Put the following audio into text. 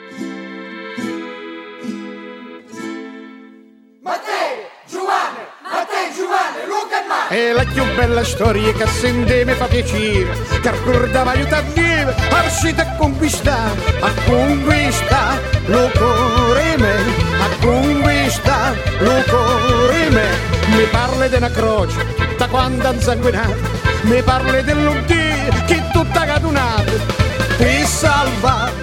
E la più bella storia che sente mi fa piacere, che ricorda aiuta a vivere, arsite a conquistare lo cuore me, a conquistare lo cuore me. Mi parli di una croce, da quando ha insanguinato, mi parli dell'Uddio che tutta cadunata, per salvare